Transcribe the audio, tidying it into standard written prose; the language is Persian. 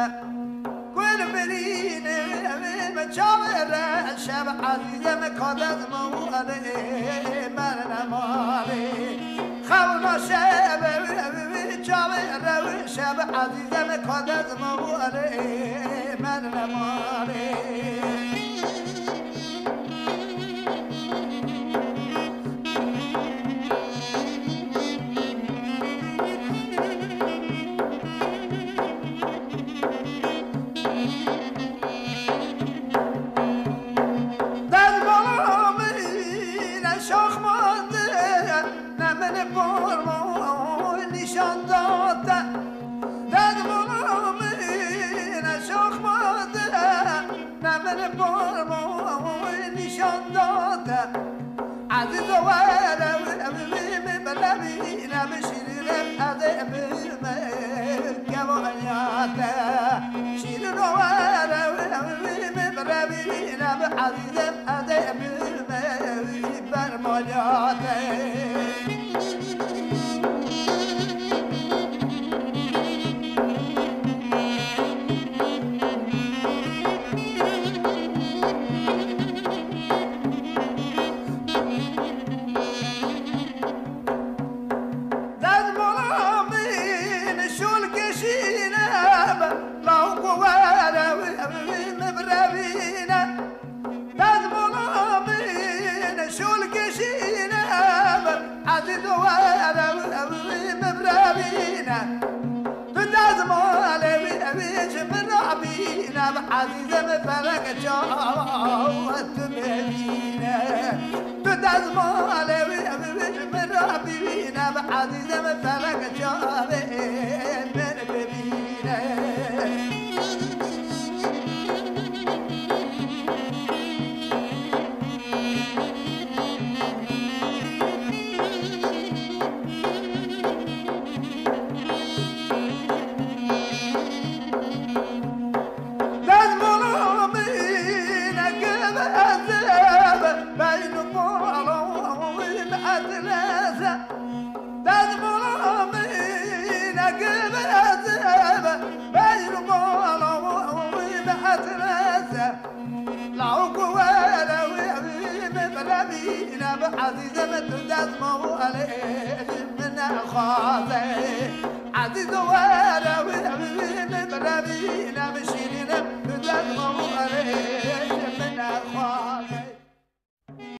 كل بلين متشاور الشاب عزيزة مكادت موالي مرنا مالي خونا شاب متشاور الشاب عزيزة مكادت موالي مرنا مالي عزيز وانا بلبينا بشير الأذى بالكوانياتا شير وانا بلبينا بعزيز الأذى بالمالياتا عزيزة مفرق جاوت مدينة تدزم على من ربينا عزيزة مفرق جاوت من مدينة عزيزة ما تدزموا عليه من خاطئ عزيزة